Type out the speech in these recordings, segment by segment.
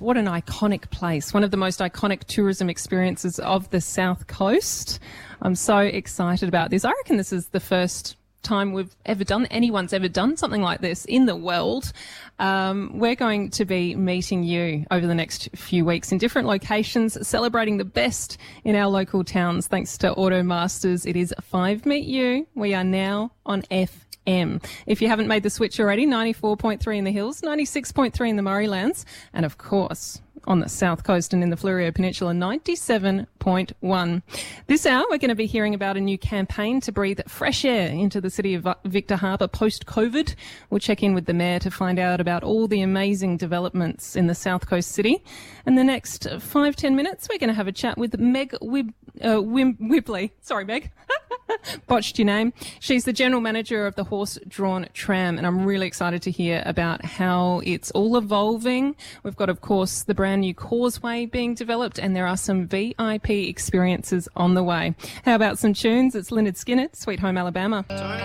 what an iconic place. One of the most iconic tourism experiences of the South Coast. I'm so excited about this. I reckon this is the first time anyone's ever done something like this in the world. We're going to be meeting you over the next few weeks in different locations, celebrating the best in our local towns. Thanks to Automasters, it is 5 Meet You. We are now on FM. If you haven't made the switch already, 94.3 in the Hills, 96.3 in the Murraylands, and of course on the South Coast and in the Fleurieu Peninsula, 97.1. This hour, we're going to be hearing about a new campaign to breathe fresh air into the city of Victor Harbor post-COVID. We'll check in with the Mayor to find out about all the amazing developments in the South Coast city. And the next 5-10 minutes, we're going to have a chat with Meg Whibley. Sorry, Meg. Botched your name. She's the General Manager of the Horse-Drawn Tram, and I'm really excited to hear about how it's all evolving. We've got, of course, the brand new causeway being developed, and there are some VIP experiences on the way. How about some tunes? It's Lynyrd Skynyrd, Sweet Home Alabama.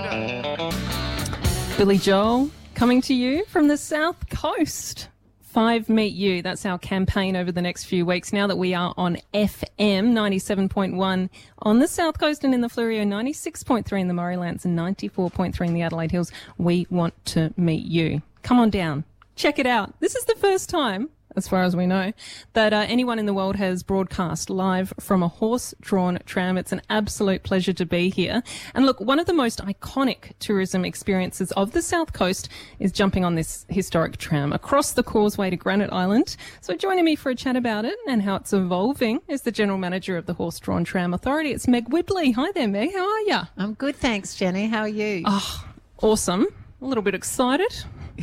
Billy Joel, coming to you from the South Coast. 5 Meet You. That's our campaign over the next few weeks. Now that we are on FM 97.1 on the South Coast and in the Fleurieu, 96.3 in the Murraylands and 94.3 in the Adelaide Hills, we want to meet you. Come on down. Check it out. This is the first time, as far as we know, that anyone in the world has broadcast live from a horse-drawn tram. It's an absolute pleasure to be here. And look, one of the most iconic tourism experiences of the South Coast is jumping on this historic tram across the causeway to Granite Island. So joining me for a chat about it and how it's evolving is the General Manager of the Horse-Drawn Tram Authority. It's Meg Whibley. Hi there, Meg. How are you? I'm good, thanks, Jenny. How are you? Oh, awesome. A little bit excited.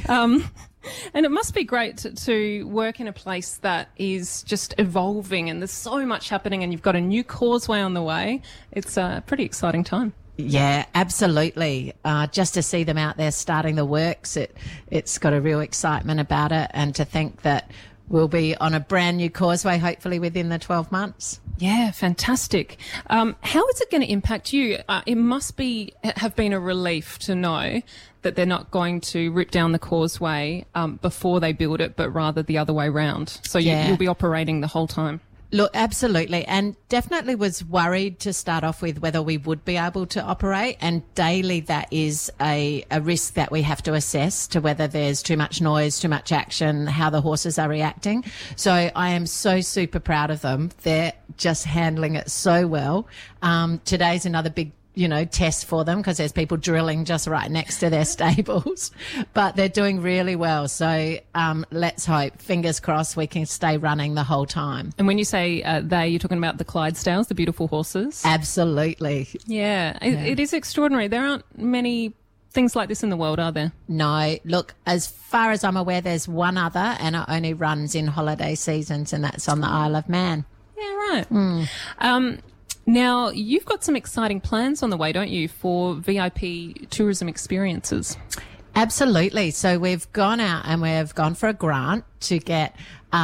And it must be great to work in a place that is just evolving and there's so much happening and you've got a new causeway on the way. It's a pretty exciting time. Yeah, absolutely. Just to see them out there starting the works, it's got a real excitement about it, and to think that we'll be on a brand new causeway hopefully within the 12 months. Yeah, fantastic. How is it going to impact you? It must have been a relief to know that they're not going to rip down the causeway before they build it, but rather the other way round. So you'll be operating the whole time. Look, absolutely. And definitely was worried to start off with whether we would be able to operate. And daily that is a risk that we have to assess, to whether there's too much noise, too much action, how the horses are reacting. So I am so super proud of them. They're just handling it so well. Today's another big test for them because there's people drilling just right next to their stables, but they're doing really well. So let's hope, fingers crossed, we can stay running the whole time. And when you say you're talking about the Clydesdales, the beautiful horses? Absolutely. Yeah, it is extraordinary. There aren't many things like this in the world, are there? No. Look, as far as I'm aware, there's one other, and it only runs in holiday seasons, and that's on the Isle of Man. Yeah, right. Now, you've got some exciting plans on the way, don't you, for VIP tourism experiences? Absolutely. So we've gone out and we've gone for a grant to get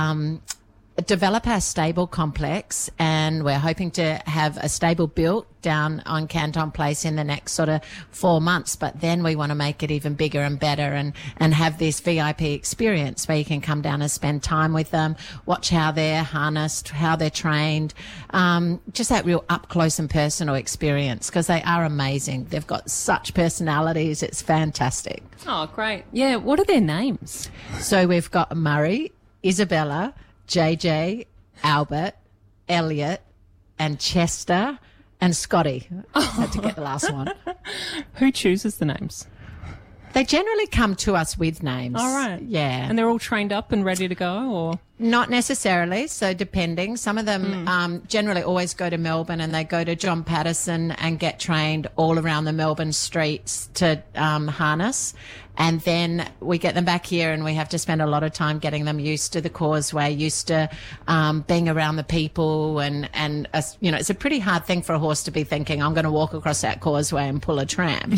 develop our stable complex, and we're hoping to have a stable built down on Canton Place in the next sort of 4 months. But then we want to make it even bigger and better and have this VIP experience where you can come down and spend time with them, watch how they're harnessed, how they're trained, just that real up close and personal experience, because they are amazing. They've got such personalities. It's fantastic. Oh, great. Yeah. What are their names? So we've got Murray, Isabella, JJ, Albert, Elliot, and Chester, and Scotty. I had to get the last one. Who chooses the names? They generally come to us with names. All right. Yeah. And they're all trained up and ready to go, or? Not necessarily. So depending. Some of them generally always go to Melbourne, and they go to John Patterson and get trained all around the Melbourne streets to harness. And then we get them back here, and we have to spend a lot of time getting them used to the causeway, used to being around the people. And it's a pretty hard thing for a horse to be thinking, I'm going to walk across that causeway and pull a tram.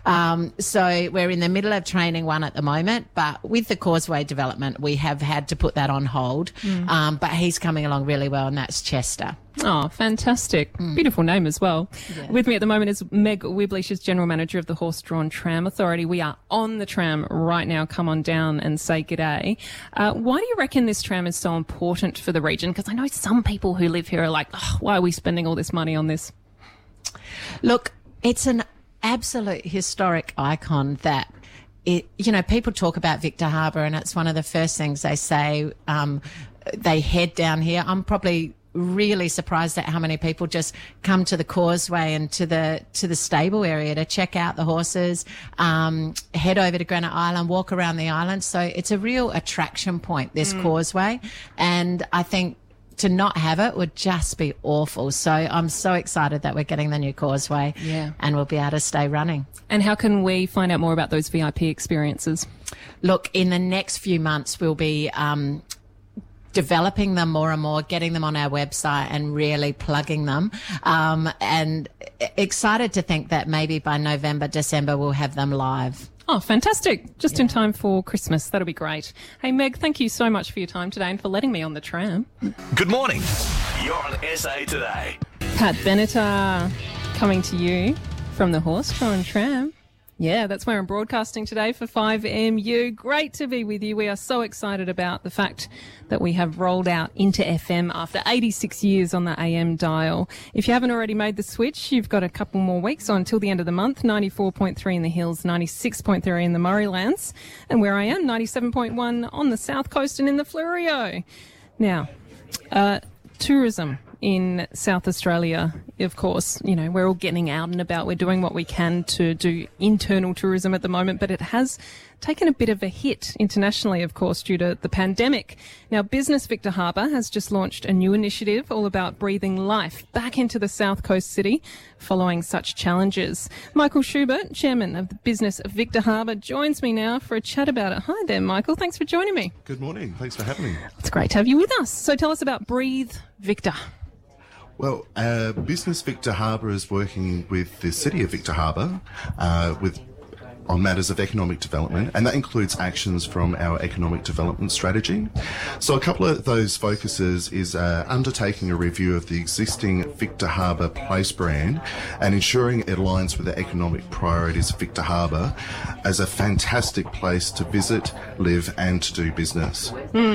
So we're in the middle of training one at the moment, but with the causeway development, we have had to put that on hold. But he's coming along really well, and that's Chester. Oh, fantastic. Beautiful name as well. Yeah. With me at the moment is Meg Wibley. She's General Manager of the Horse-Drawn Tram Authority. We are on the tram right now. Come on down and say g'day. Why do you reckon this tram is so important for the region? Because I know some people who live here are like, oh, why are we spending all this money on this? Look, it's an absolute historic icon that people talk about Victor Harbor and it's one of the first things they say. They head down here. I'm probably really surprised at how many people just come to the causeway and to the stable area to check out the horses, head over to Granite Island, walk around the island. So it's a real attraction point, this causeway. And I think to not have it would just be awful. So I'm so excited that we're getting the new causeway and we'll be able to stay running. And how can we find out more about those VIP experiences? Look, in the next few months, we'll be developing them more and more, getting them on our website and really plugging them. And excited to think that maybe by November, December, we'll have them live. Oh, fantastic. Just in time for Christmas. That'll be great. Hey, Meg, thank you so much for your time today and for letting me on the tram. Good morning. You're on SA Today. Pat Benatar coming to you from the Horse-Drawn Tram. Yeah, that's where I'm broadcasting today for 5MU. Great to be with you. We are so excited about the fact that we have rolled out into FM after 86 years on the AM dial. If you haven't already made the switch, you've got a couple more weeks on until the end of the month. 94.3 in the hills, 96.3 in the Murraylands, and where I am, 97.1 on the south coast and in the Fleurieu. Now, tourism in South Australia, of course, we're all getting out and about. We're doing what we can to do internal tourism at the moment, but it has taken a bit of a hit internationally, of course, due to the pandemic. Now, Business Victor Harbor has just launched a new initiative all about breathing life back into the South Coast city following such challenges. Michael Schubert, Chairman of the Business of Victor Harbor, joins me now for a chat about it. Hi there, Michael. Thanks for joining me. Good morning. Thanks for having me. It's great to have you with us. So tell us about Breathe Victor. Well, Business Victor Harbor is working with the City of Victor Harbor on matters of economic development, and that includes actions from our economic development strategy. So a couple of those focuses is undertaking a review of the existing Victor Harbor Place brand and ensuring it aligns with the economic priorities of Victor Harbor as a fantastic place to visit, live and to do business.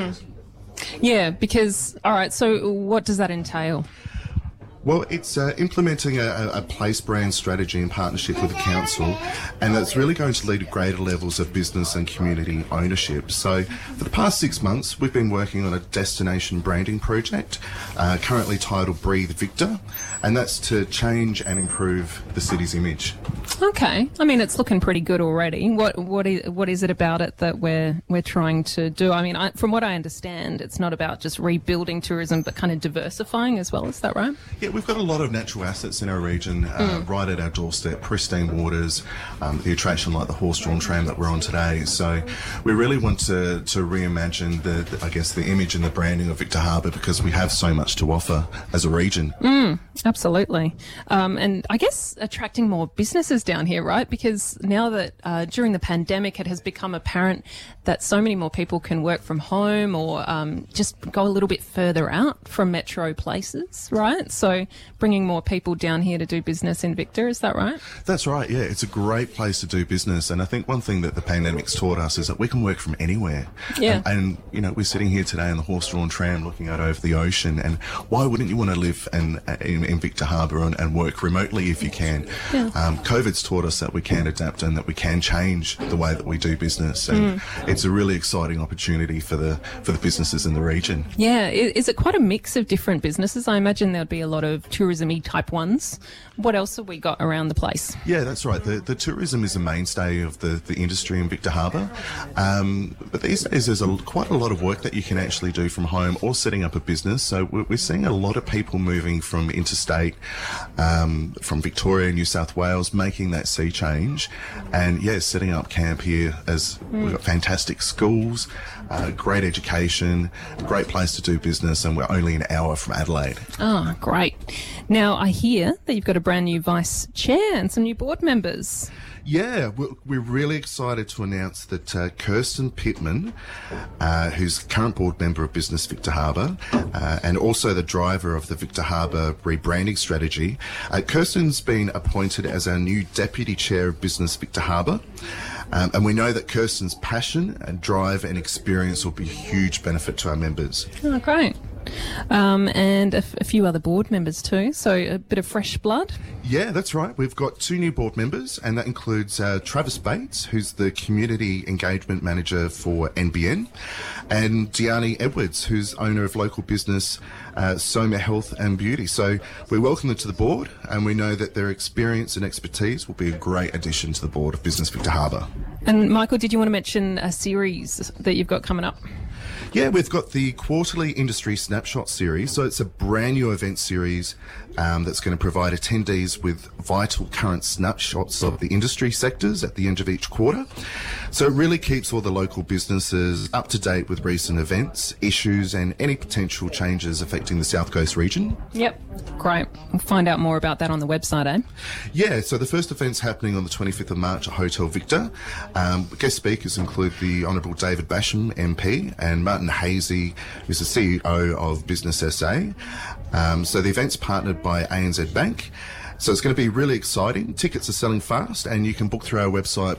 Yeah, because, all right, so what does that entail? Well, it's implementing a place brand strategy in partnership with the council, and that's really going to lead to greater levels of business and community ownership. So for the past 6 months, we've been working on a destination branding project, currently titled Breathe Victor, and that's to change and improve the city's image. Okay. I mean, it's looking pretty good already. What is it about it that we're trying to do? I mean, from what I understand, it's not about just rebuilding tourism, but kind of diversifying as well. Is that right? Yeah, we've got a lot of natural assets in our region, right at our doorstep, pristine waters, the attraction like the Horse-Drawn Tram that we're on today. So we really want to reimagine the image and the branding of Victor Harbor, because we have so much to offer as a region. Absolutely. And I guess attracting more businesses down here, right? Because now that during the pandemic, it has become apparent that so many more people can work from home or just go a little bit further out from metro places, right? So bringing more people down here to do business in Victor, is that right? That's right, yeah. It's a great place to do business. And I think one thing that the pandemic's taught us is that we can work from anywhere. Yeah. And we're sitting here today in the Horse-Drawn Tram looking out over the ocean. And why wouldn't you want to live in Victor Harbor and work remotely if you can? Yeah. COVID's taught us that we can adapt and that we can change the way that we do business. And it's a really exciting opportunity for the businesses in the region. Yeah. Is it quite a mix of different businesses? I imagine there'd be a lot of tourism-y type ones. What else have we got around the place? Yeah, that's right. The tourism is a mainstay of the industry in Victor Harbor. But these days there's quite a lot of work that you can actually do from home or setting up a business. So we're seeing a lot of people moving from interstate, from Victoria, New South Wales, making that sea change. And yeah, setting up camp here as we've got fantastic schools, great education, great place to do business, and we're only an hour from Adelaide. Oh, great. Great. Now, I hear that you've got a brand new vice chair and some new board members. Yeah, we're really excited to announce that Kirsten Pittman, who's current board member of Business Victor Harbor and also the driver of the Victor Harbor rebranding strategy, Kirsten's been appointed as our new Deputy Chair of Business Victor Harbor. And we know that Kirsten's passion and drive and experience will be a huge benefit to our members. Oh, great. And a few other board members too, so a bit of fresh blood. Yeah, that's right. We've got 2 new board members, and that includes Travis Bates, who's the Community Engagement Manager for NBN, and Diani Edwards, who's owner of local business Soma Health and Beauty. So we welcome them to the board, and we know that their experience and expertise will be a great addition to the board of Business Victor Harbor. And Michael, did you want to mention a series that you've got coming up? Yeah, we've got the Quarterly Industry Snapshot series. So it's a brand new event series that's going to provide attendees with vital current snapshots of the industry sectors at the end of each quarter. So it really keeps all the local businesses up to date with recent events, issues and any potential changes affecting the South Coast region. Yep, great. We'll find out more about that on the website, eh? Yeah, so the first event's happening on the 25th of March at Hotel Victor. Guest speakers include the Honourable David Basham, MP, and Martin Hazy, who's the CEO of Business SA. So the event's partnered by ANZ Bank. So it's going to be really exciting. Tickets are selling fast, and you can book through our website,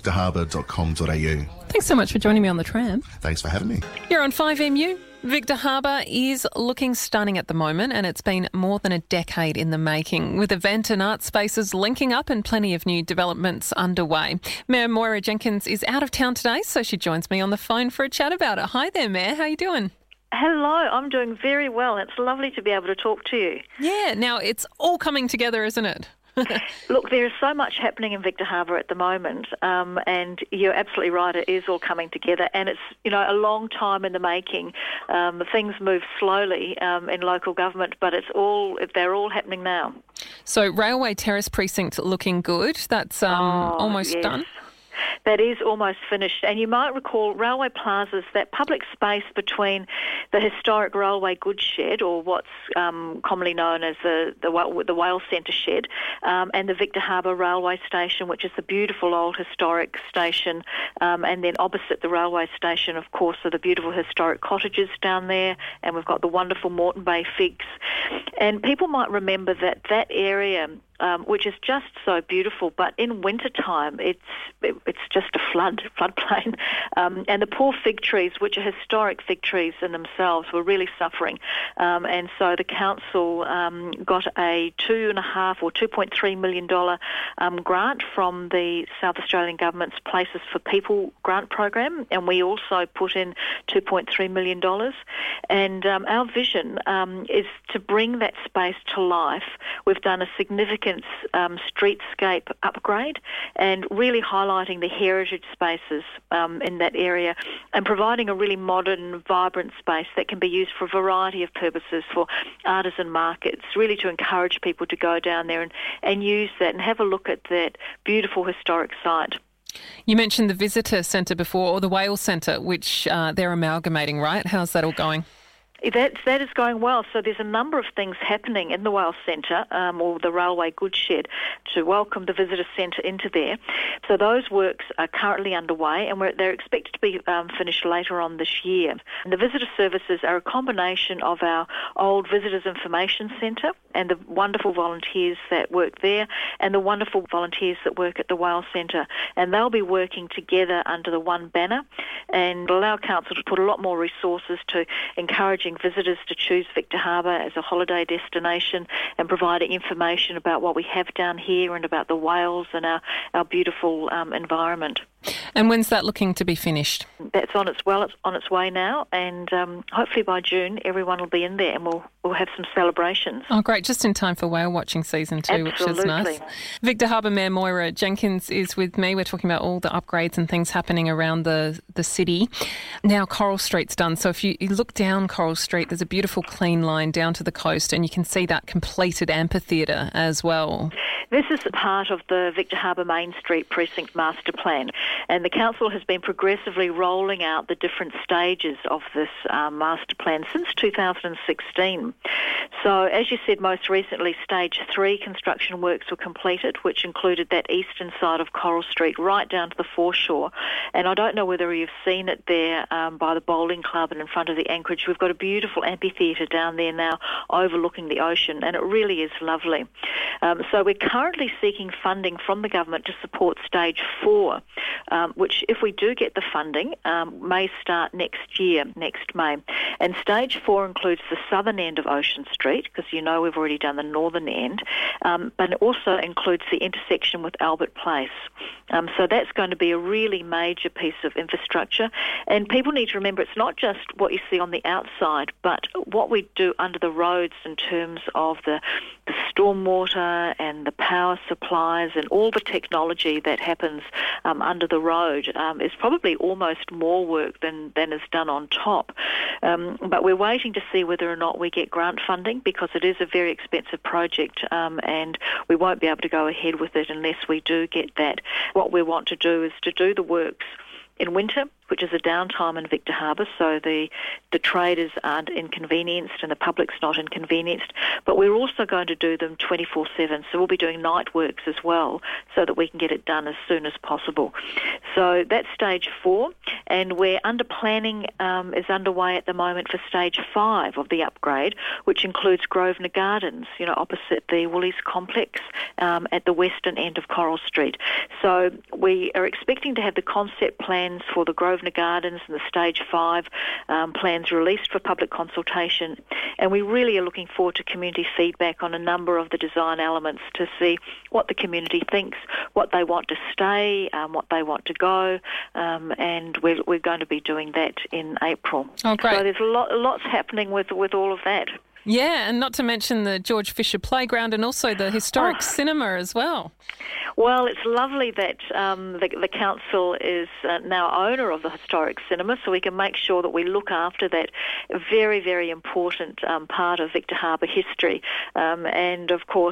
businessvictorharbor.com.au. Thanks so much for joining me on the tram. Thanks for having me. You're on 5MU. Victor Harbor is looking stunning at the moment, and it's been more than a decade in the making, with event and art spaces linking up and plenty of new developments underway. Mayor Moira Jenkins is out of town today, so she joins me on the phone for a chat about it. Hi there, Mayor. How are you doing? Hello, I'm doing very well. It's lovely to be able to talk to you. Yeah, now it's all coming together, isn't it? Look, there is so much happening in Victor Harbor at the moment, and you're absolutely right, it is all coming together, and it's, a long time in the making. Things move slowly in local government, but they're all happening now. So Railway Terrace Precinct looking good. That's almost yes. done. That is almost finished. And you might recall Railway Plaza's that public space between the historic railway goods shed, or what's commonly known as the Wales Centre shed, and the Victor Harbor Railway Station, which is the beautiful old historic station. And then opposite the railway station, of course, are the beautiful historic cottages down there, and we've got the wonderful Moreton Bay Figs. And people might remember that area, which is just so beautiful, but in wintertime it's just a floodplain. And the poor fig trees, which are historic fig trees in themselves, were really suffering. And so the council got a $2.3 million grant from the South Australian Government's Places for People grant program, and we also put in $2.3 million. And our vision is to bring that space to life. We've done a significant streetscape upgrade and really highlighting the heritage spaces in that area and providing a really modern, vibrant space that can be used for a variety of purposes, for artisan markets, really to encourage people to go down there and use that and have a look at that beautiful historic site. You mentioned the visitor centre before, or the Wales Centre, which they're amalgamating, right? How's that all going? That is going well. So there's a number of things happening in the Wales Centre, or the railway goods shed, to welcome the visitor centre into there. So those works are currently underway, and they're expected to be finished later on this year. And the visitor services are a combination of our old Visitors Information Centre and the wonderful volunteers that work there, and the wonderful volunteers that work at the Wales Centre. And they'll be working together under the one banner and allow council to put a lot more resources to encouraging visitors to choose Victor Harbor as a holiday destination and providing information about what we have down here and about the whales and our beautiful environment. And when's that looking to be finished? That's on its way now, and hopefully by June everyone will be in there and we'll have some celebrations. Oh, great. Just in time for whale watching season too, Absolutely. Which is nice. Victor Harbor Mayor Moira Jenkins is with me. We're talking about all the upgrades and things happening around the city. Now Coral Street's done, so if you look down Coral Street, there's a beautiful clean line down to the coast, and you can see that completed amphitheatre as well. This is part of the Victor Harbour Main Street Precinct Master Plan, and the Council has been progressively rolling out the different stages of this master plan since 2016. So, as you said, most recently, Stage 3 construction works were completed, which included that eastern side of Coral Street right down to the foreshore. And I don't know whether you've seen it there by the bowling club and in front of the Anchorage. We've got a beautiful amphitheatre down there now overlooking the ocean, and it really is lovely. So we're currently seeking funding from the government to support Stage 4, which, if we do get the funding, may start next year, next May. And Stage 4 includes the southern end of Ocean Street, because you know we've already done the northern end, but it also includes the intersection with Albert Place. So that's going to be a really major piece of infrastructure. And people need to remember it's not just what you see on the outside, but what we do under the roads in terms of the stormwater and the power supplies and all the technology that happens under the road is probably almost more work than is done on top. But we're waiting to see whether or not we get grant funding, because it is a very expensive project, and we won't be able to go ahead with it unless we do get that. What we want to do is to do the works in winter, which is a downtime in Victor Harbour, so the traders aren't inconvenienced and the public's not inconvenienced. But we're also going to do them 24/7, so we'll be doing night works as well, so that we can get it done as soon as possible. So that's Stage 4, and we're under planning is underway at the moment for Stage 5 of the upgrade, which includes Grosvenor Gardens, opposite the Woolies complex at the western end of Coral Street. So we are expecting to have the concept plans for the Grosvenor Gardens and the Stage 5 plans released for public consultation, and we really are looking forward to community feedback on a number of the design elements to see what the community thinks, what they want to stay, what they want to go, and we're going to be doing that in April. Oh, great. So there's lots happening with all of that. Yeah, and not to mention the George Fisher Playground and also the historic cinema as well. Well, it's lovely that the council is now owner of the historic cinema, so we can make sure that we look after that very, very important part of Victor Harbour history. And of course,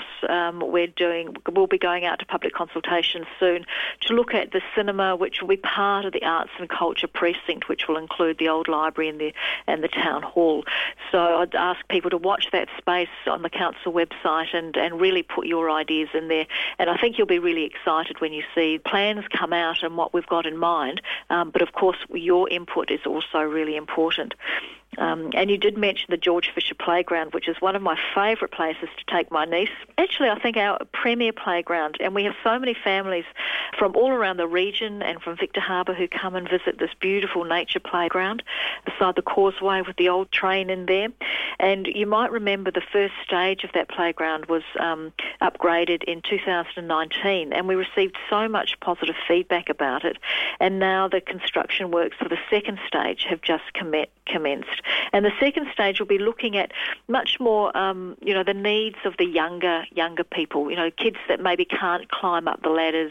we'll be going out to public consultation soon to look at the cinema, which will be part of the arts and culture precinct, which will include the old library and the town hall. So I'd ask people to watch that space on the council website and really put your ideas in there. And I think you'll be really excited when you see plans come out and what we've got in mind. But of course, your input is also really important. And you did mention the George Fisher Playground, which is one of my favourite places to take my niece. Actually, I think our premier playground, and we have so many families from all around the region and from Victor Harbour who come and visit this beautiful nature playground beside the causeway with the old train in there. And you might remember the first stage of that playground was upgraded in 2019, and we received so much positive feedback about it. And now the construction works for the second stage have just commenced. And the second stage will be looking at much more, the needs of the younger people, kids that maybe can't climb up the ladders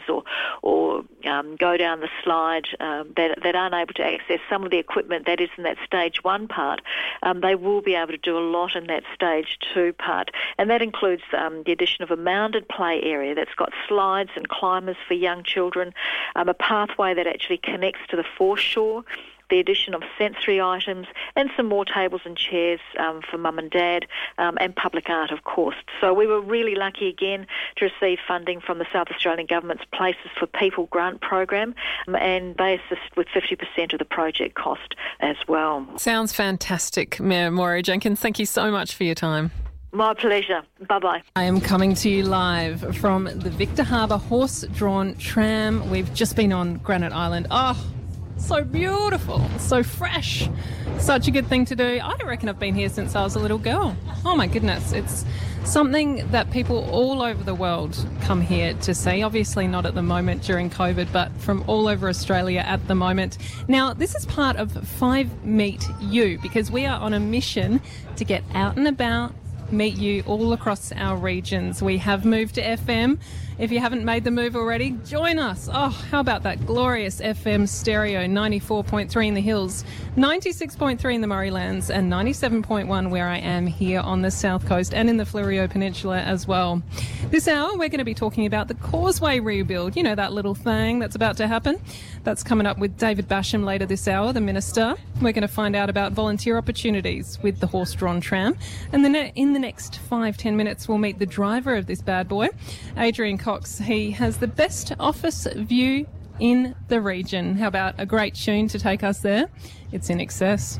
or go down the slide, that aren't able to access some of the equipment that is in that Stage 1 part. They will be able to do a lot in that Stage 2 part. And that includes the addition of a mounded play area that's got slides and climbers for young children, a pathway that actually connects to the foreshore, the addition of sensory items, and some more tables and chairs for mum and dad, and public art, of course. So we were really lucky again to receive funding from the South Australian Government's Places for People grant program, and they assist with 50% of the project cost as well. Sounds fantastic, Mayor Maura Jenkins. Thank you so much for your time. My pleasure. Bye-bye. I am coming to you live from the Victor Harbour horse-drawn tram. We've just been on Granite Island. Oh, so beautiful, so fresh, such a good thing to do. I don't reckon I've been here since I was a little girl. Oh my goodness, it's something that people all over the world come here to see. Obviously not at the moment during COVID, but from all over Australia at the moment. Now, this is part of 5 Meet You, because we are on a mission to get out and about, meet you all across our regions. We have moved to FM. If you haven't made the move already, join us. Oh, how about that glorious FM stereo, 94.3 in the hills, 96.3 in the Murraylands, and 97.1 where I am here on the South Coast and in the Fleurieu Peninsula as well. This hour, we're going to be talking about the Causeway rebuild. You know, that little thing that's about to happen. That's coming up with David Basham later this hour, the Minister. We're going to find out about volunteer opportunities with the horse-drawn tram. And then in the next 5-10 minutes, we'll meet the driver of this bad boy, Adrian Cox. He has the best office view in the region. How about a great tune to take us there? It's In Excess.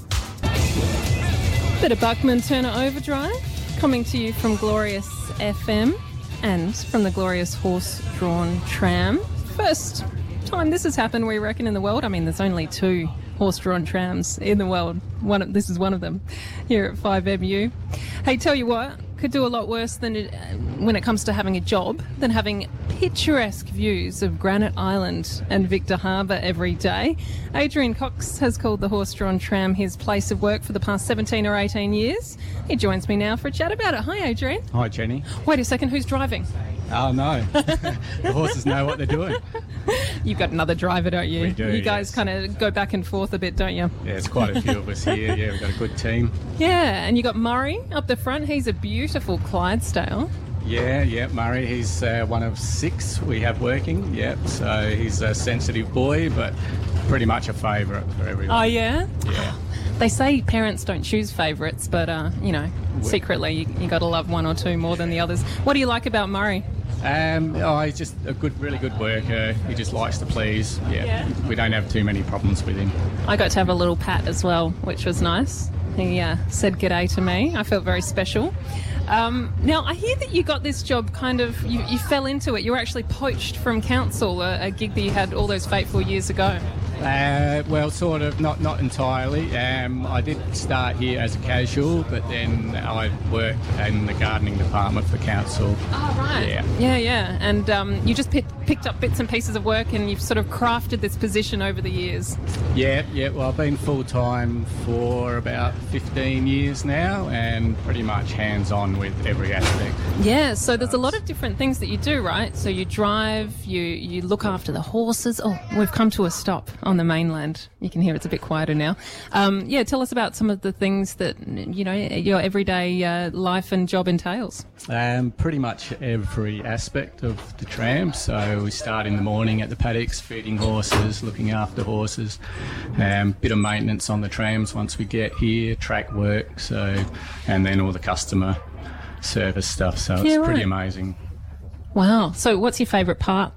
Bit of Buckman Turner Overdrive coming to you from Glorious FM and from the glorious horse-drawn tram. First time this has happened, we reckon, in the world. I mean, there's only 2 horse-drawn trams in the world. This is one of them here at 5MU. Hey, tell you what, could do a lot worse than when it comes to having a job than having picturesque views of Granite Island and Victor Harbour every day. Adrian Cox has called the horse-drawn tram his place of work for the past 17 or 18 years. He joins me now for a chat about it. Hi, Adrian. Hi, Jenny. Wait a second, who's driving? Oh, no. The horses know what they're doing. You've got another driver, don't you? We do, You guys yes. kind of go back and forth a bit, don't you? Yeah, there's quite a few of us here. Yeah, we've got a good team. Yeah, and you got Murray up the front. He's a beautiful Clydesdale. Yeah, Murray, he's one of 6 we have working. Yep, so he's a sensitive boy, but pretty much a favourite for everyone. Oh, yeah? Yeah. They say parents don't choose favourites, but, secretly you got to love one or two more than the others. What do you like about Murray? He's just a really good worker. He just likes to please. Yeah. We don't have too many problems with him. I got to have a little pat as well, which was nice. He said g'day to me. I felt very special. Now, I hear that you got this job you fell into it. You were actually poached from council, a gig that you had all those fateful years ago. Well, sort of, not entirely. I did start here as a casual, but then I worked in the gardening department for council. Oh, right. Yeah. And you just picked up bits and pieces of work and you've sort of crafted this position over the years. Yeah. Well, I've been full-time for about 15 years now and pretty much hands-on with every aspect. Yeah, so there's a lot of different things that you do, right? So you drive, you look after the horses. Oh, we've come to a stop on the mainland. You can hear it's a bit quieter now. Tell us about some of the things that, your everyday life and job entails. Pretty much every aspect of the tram. So we start in the morning at the paddocks, feeding horses, looking after horses, bit of maintenance on the trams once we get here, track work, and then all the customer service stuff. So it's pretty amazing. Wow. So what's your favourite part?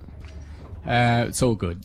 It's all good.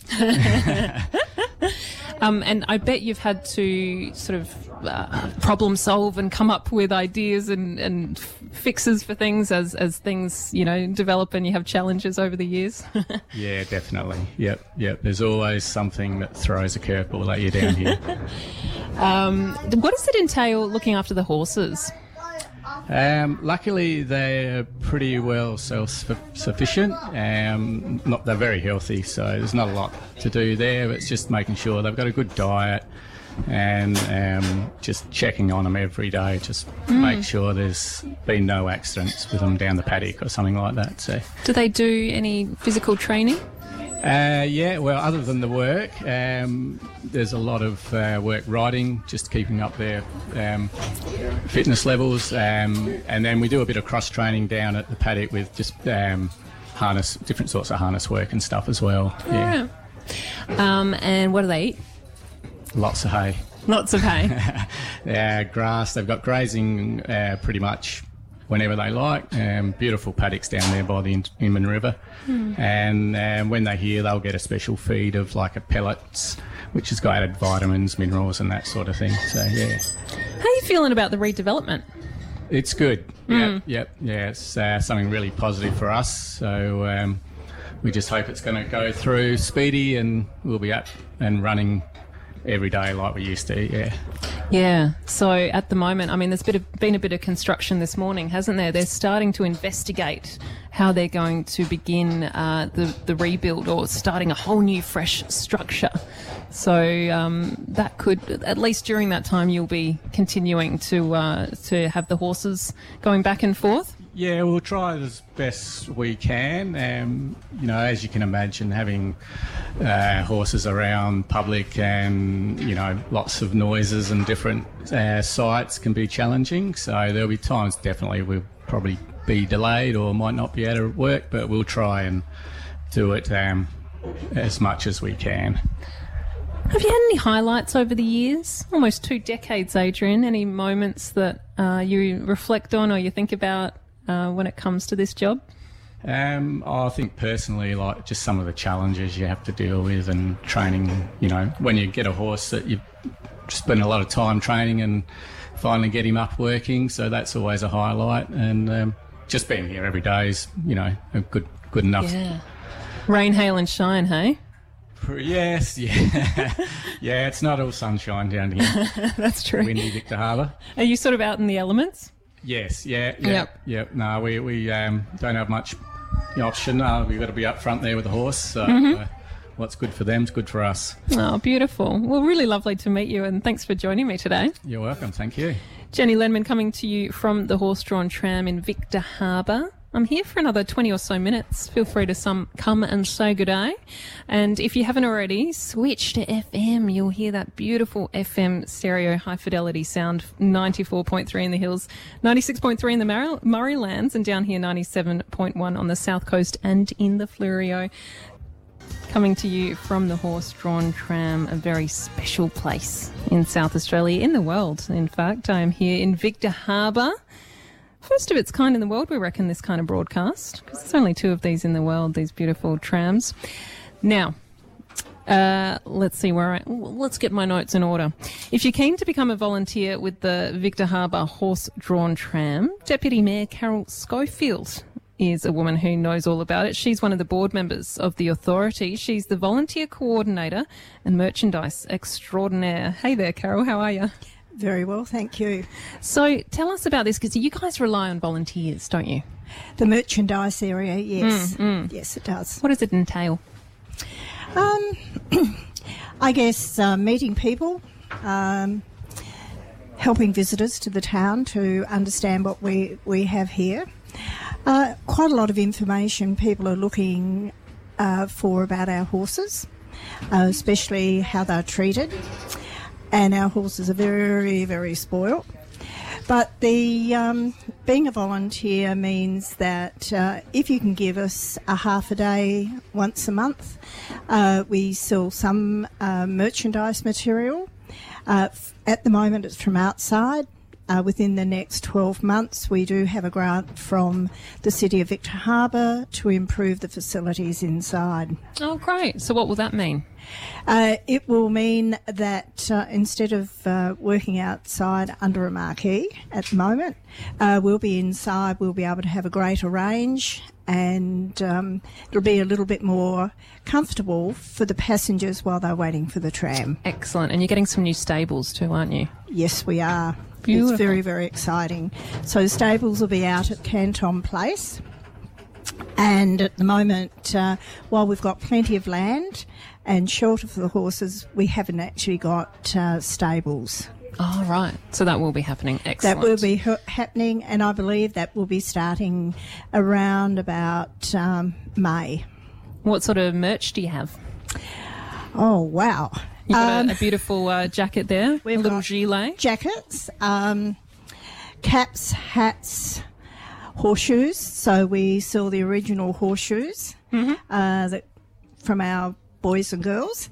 And I bet you've had to sort of problem solve and come up with ideas and fixes for things as things, develop and you have challenges over the years. Yeah, definitely. Yep. There's always something that throws a curveball at you down here. What does it entail looking after the horses? Luckily, they're pretty well self-sufficient. They're very healthy, so there's not a lot to do there. It's just making sure they've got a good diet and just checking on them every day. Just make sure there's been no accidents with them down the paddock or something like that. So, do they do any physical training? Well, other than the work, there's a lot of work riding, just keeping up their fitness levels, and then we do a bit of cross-training down at the paddock with just different sorts of harness work and stuff as well. Yeah. And what do they eat? Lots of hay. Lots of hay. Grass. They've got grazing pretty much whenever they like. Beautiful paddocks down there by the Inman River. And when they're here, they'll get a special feed of like a pellets, which has got added vitamins, minerals and that sort of thing. So, yeah. How are you feeling about the redevelopment? It's good. Yep. Yeah, it's something really positive for us. So we just hope it's going to go through speedy and we'll be up and running every day like we used to, Yeah, so at the moment, I mean, there's been a bit of construction this morning, hasn't there? They're starting to investigate how they're going to begin the rebuild or starting a whole new fresh structure. So that could, at least during that time, you'll be continuing to have the horses going back and forth. Yeah, we'll try it as best we can. As you can imagine, having horses around public and, lots of noises and different sites can be challenging. So there'll be times definitely we'll probably be delayed or might not be able to work, but we'll try and do it as much as we can. Have you had any highlights over the years? Almost 2 decades, Adrian. Any moments that you reflect on or you think about when it comes to this job? I think personally, like just some of the challenges you have to deal with and training, when you get a horse that you spend a lot of time training and finally get him up working. So that's always a highlight. And just being here every day is, a good enough. Yeah. Rain, hail and shine, hey? Yes, yeah. Yeah, it's not all sunshine down here. That's true. Windy Victor Harbour. Are you sort of out in the elements? Yes, yeah. Yep. No, we don't have much option. We've got to be up front there with the horse. So what's good for them is good for us. Oh, beautiful. Well, really lovely to meet you, and thanks for joining me today. You're welcome. Thank you. Jenny Lenman coming to you from the Horse-Drawn Tram in Victor Harbour. I'm here for another 20 or so minutes. Feel free to come and say good day. And if you haven't already, switch to FM. You'll hear that beautiful FM stereo high fidelity sound, 94.3 in the hills, 96.3 in the Murraylands, and down here 97.1 on the south coast and in the Fleurieu. Coming to you from the Horse-Drawn Tram, a very special place in South Australia, in the world, in fact. I am here in Victor Harbour. First of its kind in the world, we reckon, this kind of broadcast, because there's only 2 of these in the world, these beautiful trams. Now, let's see let's get my notes in order. If you're keen to become a volunteer with the Victor Harbour Horse-Drawn Tram, Deputy Mayor Carol Schofield is a woman who knows all about it. She's one of the board members of the authority. She's the volunteer coordinator and merchandise extraordinaire. Hey there, Carol, how are you? Very well, thank you. So tell us about this, because you guys rely on volunteers, don't you? The merchandise area, yes. Yes, it does. What does it entail? I guess meeting people, helping visitors to the town to understand what we have here. Quite a lot of information people are looking for about our horses, especially how they're treated. And our horses are very, very spoiled. But the being a volunteer means that if you can give us a half a day once a month, we sell some merchandise material. At the moment, it's from outside. Within the next 12 months, we do have a grant from the City of Victor Harbour to improve the facilities inside. Oh, great. So what will that mean? It will mean that instead of working outside under a marquee at the moment, we'll be inside, we'll be able to have a greater range, and it'll be a little bit more comfortable for the passengers while they're waiting for the tram. Excellent. And you're getting some new stables too, aren't you? Yes, we are. Beautiful. It's very, very exciting. So stables will be out at Canton Place. And at the moment, while we've got plenty of land and shelter for the horses, we haven't actually got stables. Oh, right. So that will be happening. Excellent. That will be happening, and I believe that will be starting around about May. What sort of merch do you have? Oh, wow. You've got a beautiful jacket there, We've a little got gilet. Jackets, caps, hats, horseshoes. So we sell the original horseshoes that from our boys and girls.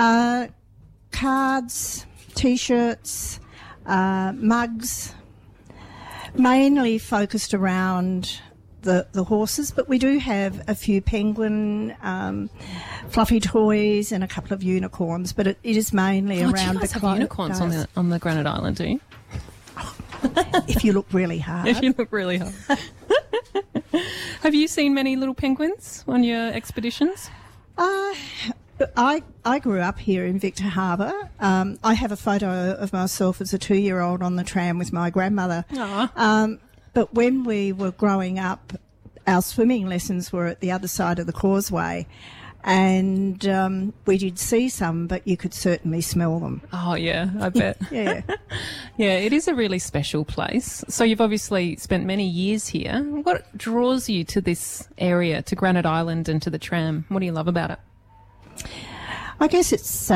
Cards, T-shirts, mugs, mainly focused around the horses, but we do have a few penguin, fluffy toys, and a couple of unicorns. But it is mainly around you guys the have unicorns on the Granite Island, do you? If you look really hard. If you look really hard. Have you seen many little penguins on your expeditions? I grew up here in Victor Harbour. I have a photo of myself as a 2-year-old on the tram with my grandmother. But when we were growing up, our swimming lessons were at the other side of the causeway, and we did see some, but you could certainly smell them. Oh, yeah, I bet. Yeah. Yeah, it is a really special place. So you've obviously spent many years here. What draws you to this area, to Granite Island and to the tram? What do you love about it? I guess it's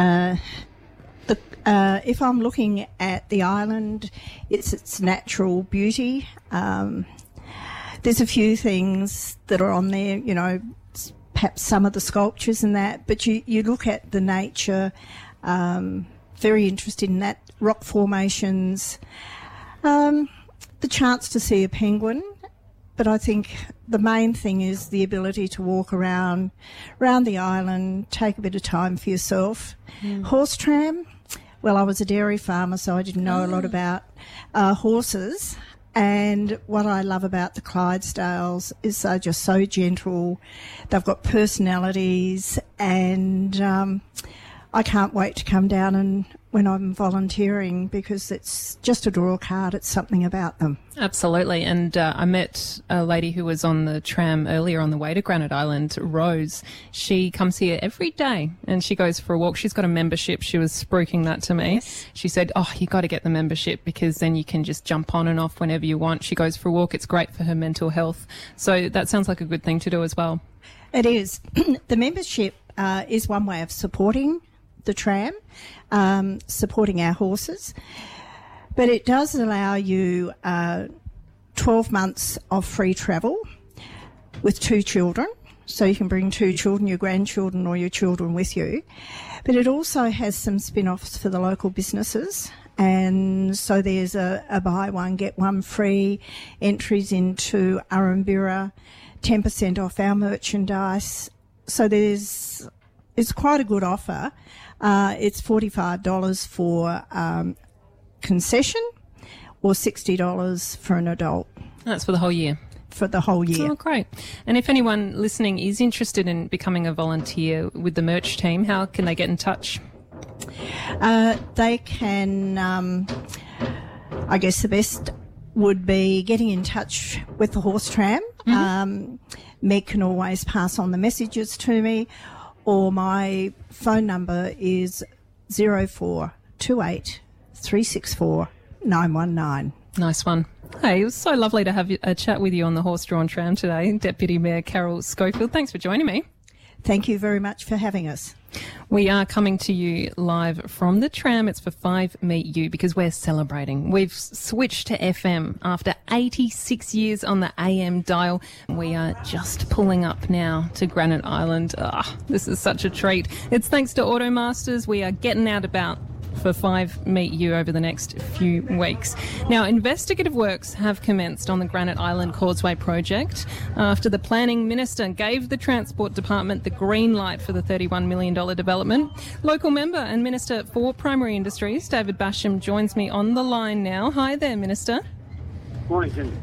if I'm looking at the island, it's its natural beauty. There's a few things that are on there, you know, perhaps some of the sculptures and that, but you look at the nature, very interested in that, rock formations, the chance to see a penguin. But I think the main thing is the ability to walk around the island, take a bit of time for yourself. Horse tram, well, I was a dairy farmer, so I didn't know a lot about horses. And what I love about the Clydesdales is they're just so gentle. They've got personalities, and I can't wait to come down and when I'm volunteering, because it's just a draw card. It's something about them. Absolutely. And I met a lady who was on the tram earlier on the way to Granite Island, Rose. She comes here every day and she goes for a walk. She's got a membership. She was spruiking that to me. Yes. She said, oh, you got to get the membership because then you can just jump on and off whenever you want. She goes for a walk. It's great for her mental health. So that sounds like a good thing to do as well. It is. The membership is one way of supporting the tram, supporting our horses, but it does allow you 12 months of free travel with 2 children, so you can bring 2 children, your grandchildren or your children with you, but it also has some spin-offs for the local businesses, and so there's a buy one get one free, entries into Arambira, 10% off our merchandise, so it's quite a good offer. It's $45 for concession or $60 for an adult. That's for the whole year? For the whole year. Oh, great. And if anyone listening is interested in becoming a volunteer with the merch team, how can they get in touch? They can, I guess the best would be getting in touch with the horse tram. Meg can always pass on the messages to me, or my phone number is 0428 364 919. Nice one. Hey, it was so lovely to have a chat with you on the horse-drawn tram today, Deputy Mayor Carol Schofield. Thanks for joining me. Thank you very much for having us. We are coming to you live from the tram. It's for 5 Meet You because we're celebrating. We've switched to FM after 86 years on the AM dial. We are just pulling up now to Granite Island. This is such a treat. It's thanks to Automasters. We are getting out about for 5 Meet You over the next few weeks. Now, investigative works have commenced on the Granite Island Causeway project after the Planning Minister gave the Transport Department the green light for the $31 million development. Local member and Minister for Primary Industries, David Basham, joins me on the line now. Hi there, Minister. Morning, Cindy.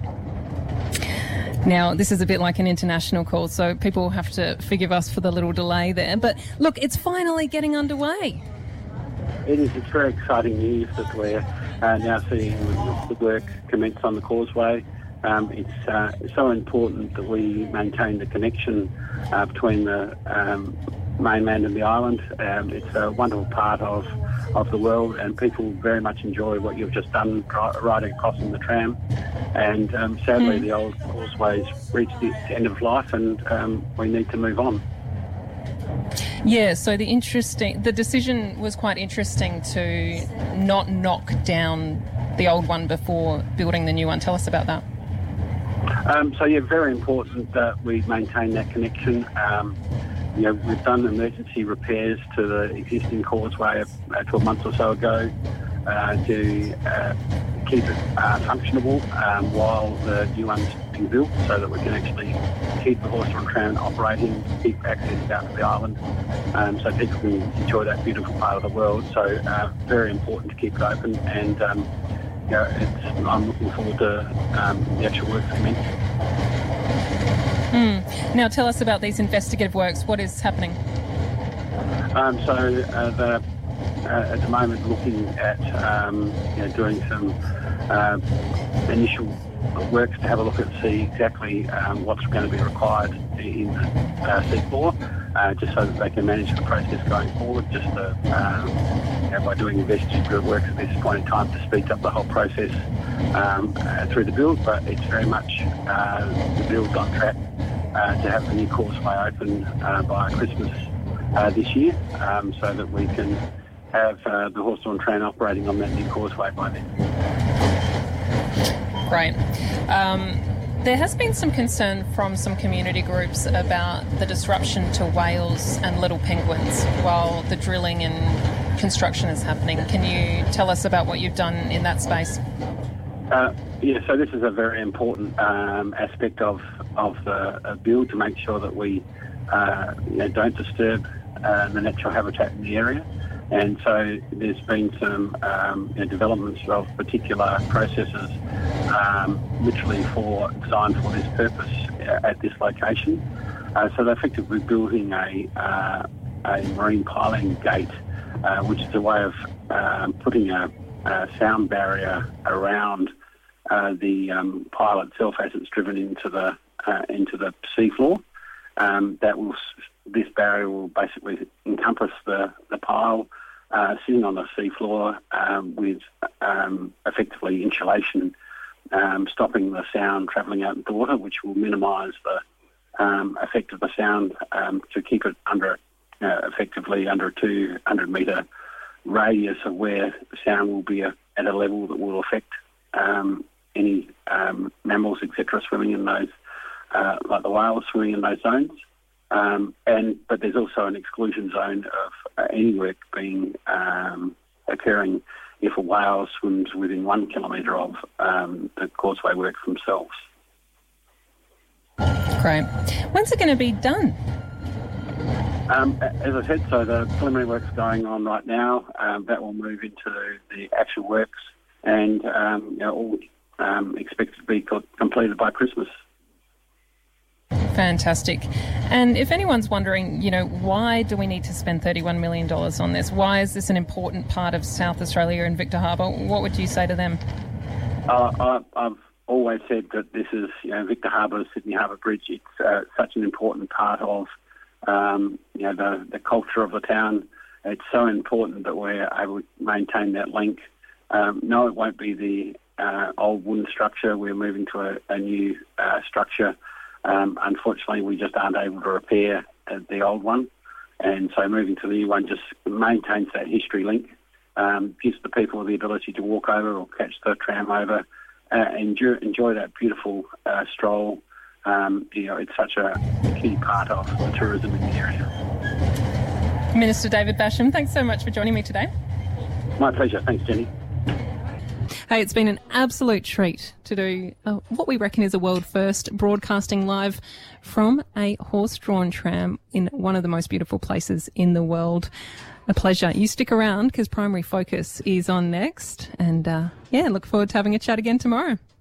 Now, this is a bit like an international call, so people have to forgive us for the little delay there. But look, it's finally getting underway. It is. It's very exciting news that we're now seeing the work commence on the causeway. It's so important that we maintain the connection between the mainland and the island. It's a wonderful part of the world, and people very much enjoy what you've just done riding across in the tram. And sadly, the old causeway's reached its end of life, and we need to move on. Yeah, so the decision was quite interesting to not knock down the old one before building the new one. Tell us about that. Very important that we maintain that connection. We've done emergency repairs to the existing causeway 12 months or so ago to keep it functionable while the new one's being built, so that we can actually keep the horse-drawn tram operating, keep access out to the island, so people can enjoy that beautiful part of the world. So very important to keep it open, and I'm looking forward to the actual work commencing. Now tell us about these investigative works. What is happening? At the moment, looking at doing some initial works to have a look at, see exactly what's going to be required in the seafloor, just so that they can manage the process going forward, just to, by doing investigative work at this point in time to speed up the whole process through the build. But it's very much the build's on track to have the new causeway open by Christmas this year, so that we can have the Hawthorn train operating on that new causeway by then. Great. There has been some concern from some community groups about the disruption to whales and little penguins while the drilling and construction is happening. Can you tell us about what you've done in that space? So this is a very important aspect of the build, to make sure that we don't disturb the natural habitat in the area. And so there's been some developments of particular processes literally designed for this purpose at this location. So they're effectively building a marine piling gate, which is a way of putting a sound barrier around the pile itself as it's driven into the seafloor. This barrier will basically encompass the pile sitting on the seafloor with effectively insulation, stopping the sound travelling out into the water, which will minimise the effect of the sound to keep it effectively under a 200-metre radius of where the sound will be at a level that will affect any mammals, etc., swimming in those, like the whales swimming in those zones. But there's also an exclusion zone of any work being occurring if a whale swims within 1 kilometre of the causeway works themselves. Great. When's it going to be done? As I said, so the preliminary work's going on right now. That will move into the actual works, and all expected to be completed by Christmas. Fantastic. And if anyone's wondering, why do we need to spend $31 million on this? Why is this an important part of South Australia and Victor Harbor? What would you say to them? I've always said that this is, Victor Harbor, Sydney Harbour Bridge. It's such an important part of, the culture of the town. It's so important that we're able to maintain that link. No, it won't be the old wooden structure. We're moving to a new structure. Unfortunately, we just aren't able to repair the old one, and so moving to the new one just maintains that history link, gives the people the ability to walk over or catch the tram over, enjoy that beautiful stroll. It's such a key part of the tourism in the area. Minister David Basham, thanks so much for joining me today. My pleasure. Thanks, Jenny. Hey, it's been an absolute treat to do what we reckon is a world first, broadcasting live from a horse-drawn tram in one of the most beautiful places in the world. A pleasure. You stick around because Primary Focus is on next. And, look forward to having a chat again tomorrow.